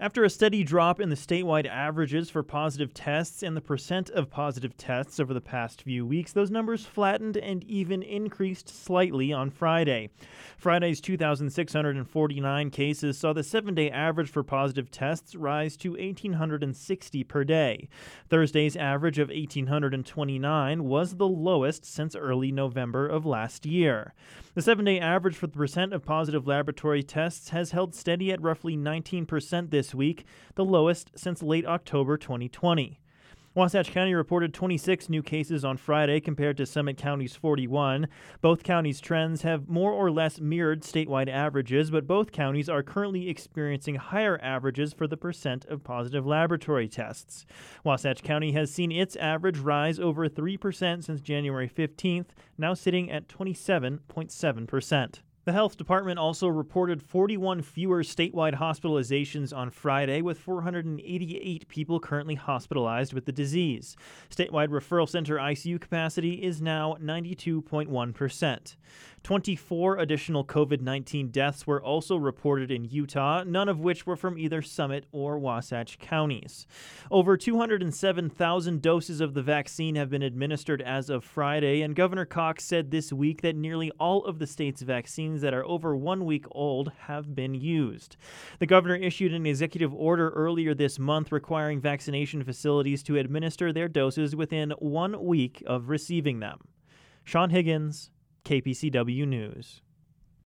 After a steady drop in the statewide averages for positive tests and the percent of positive tests over the past few weeks, those numbers flattened and even increased slightly on Friday. Friday's 2,649 cases saw the 7-day average for positive tests rise to 1,860 per day. Thursday's average of 1,829 was the lowest since early November of last year. The 7-day average for the percent of positive laboratory tests has held steady at roughly 19% this week, the lowest since late October 2020. Wasatch County reported 26 new cases on Friday compared to Summit County's 41. Both counties' trends have more or less mirrored statewide averages, but both counties are currently experiencing higher averages for the percent of positive laboratory tests. Wasatch County has seen its average rise over 3% since January 15th, now sitting at 27.7%. The health department also reported 41 fewer statewide hospitalizations on Friday, with 488 people currently hospitalized with the disease. Statewide referral center ICU capacity is now 92.1%. 24 additional COVID-19 deaths were also reported in Utah, none of which were from either Summit or Wasatch counties. Over 207,000 doses of the vaccine have been administered as of Friday, and Governor Cox said this week that nearly all of the state's vaccines that are over 1 week old have been used. The governor issued an executive order earlier this month requiring vaccination facilities to administer their doses within 1 week of receiving them. Sean Higgins, KPCW News.